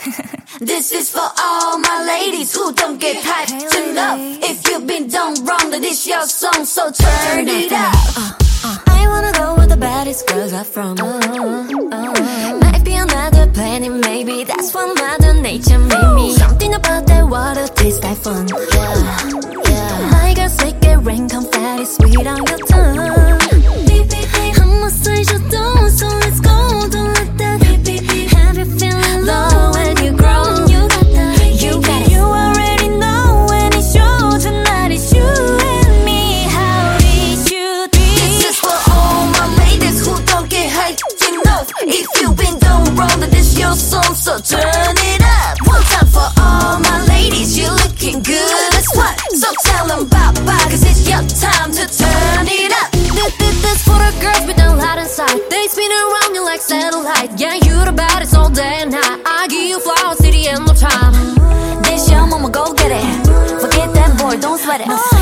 This is for all my ladies who don't get hyped enough. If you've been done wrong, then it's your song, so turn it up. I wanna go where the baddest girls are from. Might be another planet, maybe that's what Mother Nature made me. Something about that water tastes like fun. Yeah. My girl say get rain, confetti sweet on your tongue. I'ma say you don't, so let's go. Don't let that have you feeling low when you grow. You got it. You already know when it's yours tonight. It's you and me. How did you do? This is for all my ladies who don't get hyped enough. If you've been done wrong, then it's your song, so turn it up. One time for all my ladies, you're looking good as what? So tell them bye-bye, cause it's your time to turn it up. This for the girls with a lot inside. They spin around you like satellite. Yeah, you the baddest all day and night. I give you flowers to the end of time. This your mama, go get it. Forget that boy, don't sweat it.